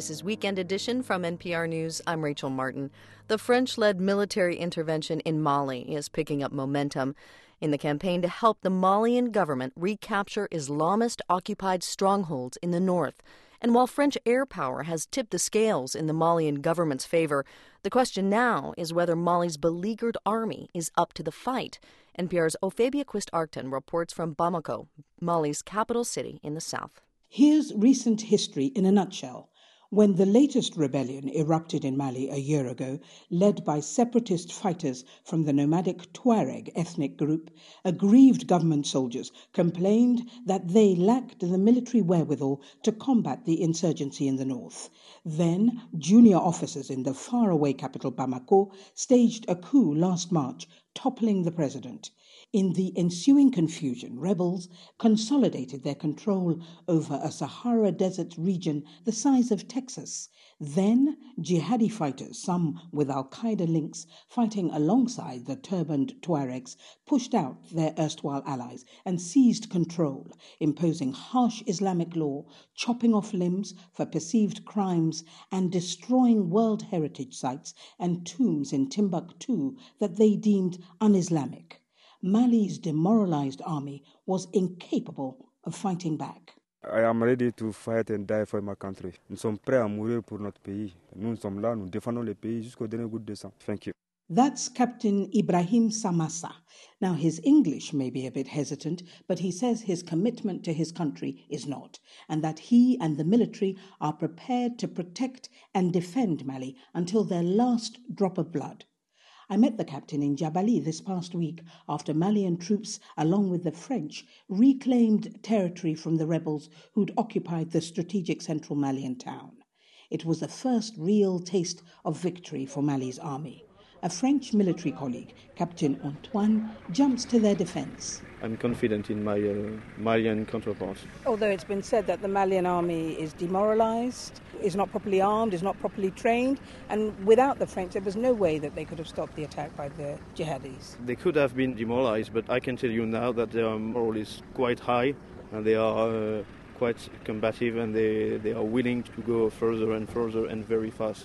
This is Weekend Edition from NPR News. I'm Rachel Martin. The French-led military intervention in Mali is picking up momentum in the campaign to help the Malian government recapture Islamist-occupied strongholds in the north. And while French air power has tipped the scales in the Malian government's favor, the question now is whether Mali's beleaguered army is up to the fight. NPR's Ophebia Quist-Arcton reports from Bamako, Mali's capital city in the south. Here's recent history in a nutshell. When the latest rebellion erupted in Mali a year ago, led by separatist fighters from the nomadic Tuareg ethnic group, aggrieved government soldiers complained that they lacked the military wherewithal to combat the insurgency in the north. Then, junior officers in the faraway capital Bamako staged a coup last March, toppling the president. In the ensuing confusion, rebels consolidated their control over a Sahara Desert region the size of Texas. Then, jihadi fighters, some with al-Qaeda links, fighting alongside the turbaned Tuaregs, pushed out their erstwhile allies and seized control, imposing harsh Islamic law, chopping off limbs for perceived crimes, and destroying World Heritage sites and tombs in Timbuktu that they deemed un-Islamic. Mali's demoralized army was incapable of fighting back. I am ready to fight and die for my country. Nous sommes prêts à mourir pour notre pays. Nous sommes là, nous défendons le pays jusqu'au dernier goutte de sang. Thank you. That's Captain Ibrahim Samassa. Now, his English may be a bit hesitant, but he says his commitment to his country is not, and that he and the military are prepared to protect and defend Mali until their last drop of blood. I met the captain in Jabali this past week after Malian troops, along with the French, reclaimed territory from the rebels who'd occupied the strategic central Malian town. It was the first real taste of victory for Mali's army. A French military colleague, Captain Antoine, jumps to their defense. I'm confident in my Malian counterparts. Although it's been said that the Malian army is demoralized, is not properly armed, is not properly trained, and without the French there was no way that they could have stopped the attack by the jihadis. They could have been demoralized, but I can tell you now that their morale is quite high, and they are quite combative, and they are willing to go further and very fast.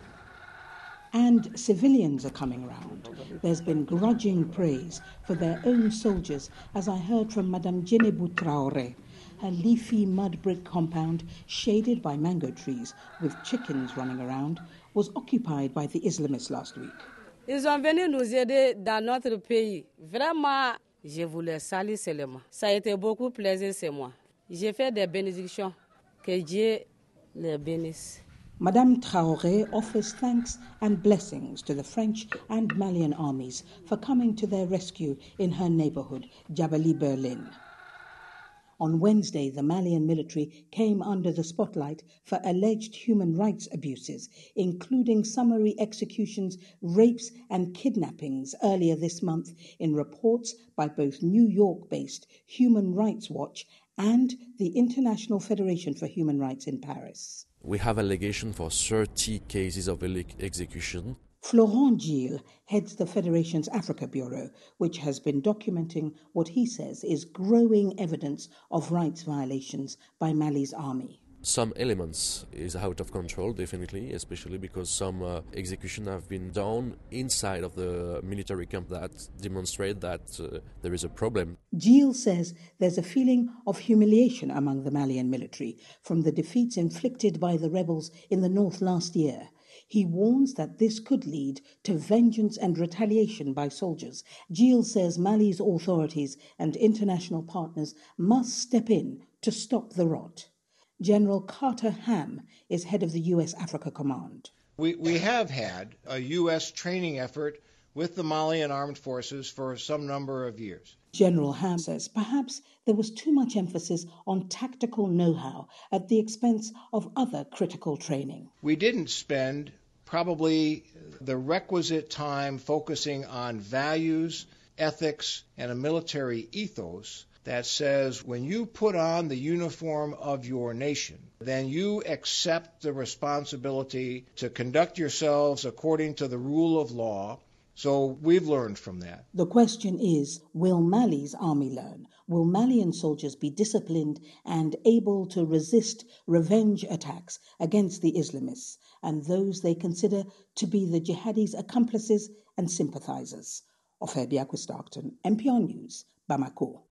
And civilians are coming round. There's been grudging praise for their own soldiers, as I heard from Madame Djenebou Traoré. Her leafy mud brick compound, shaded by mango trees with chickens running around, was occupied by the Islamists last week. Ils ont venu nous aider dans notre pays. Vraiment, je voulais saluer seulement. Ça a été beaucoup plaisir, c'est moi. J'ai fait des bénédictions. Que Dieu les bénisse. Madame Traoré offers thanks and blessings to the French and Malian armies for coming to their rescue in her neighborhood, Jabali Berlin. On Wednesday, the Malian military came under the spotlight for alleged human rights abuses, including summary executions, rapes, and kidnappings earlier this month in reports by both New York-based Human Rights Watch and the International Federation for Human Rights in Paris. We have allegation for 30 cases of execution. Florent Gilles heads the Federation's Africa Bureau, which has been documenting what he says is growing evidence of rights violations by Mali's army. Some elements is out of control, definitely, especially because some executions have been done inside of the military camp that demonstrate that there is a problem. Gilles says there's a feeling of humiliation among the Malian military from the defeats inflicted by the rebels in the north last year. He warns that this could lead to vengeance and retaliation by soldiers. Gilles says Mali's authorities and international partners must step in to stop the rot. General Carter Ham is head of the U.S. Africa Command. We have had a U.S. training effort with the Malian armed forces for some number of years. General Ham says perhaps there was too much emphasis on tactical know-how at the expense of other critical training. We didn't spend probably the requisite time focusing on values, ethics, and a military ethos that says when you put on the uniform of your nation, then you accept the responsibility to conduct yourselves according to the rule of law, So we've learned from that. The question is, will Mali's army learn? Will Malian soldiers be disciplined and able to resist revenge attacks against the Islamists and those they consider to be the jihadis' accomplices and sympathizers? Ofer Diakwe-Starkton, NPR News, Bamako.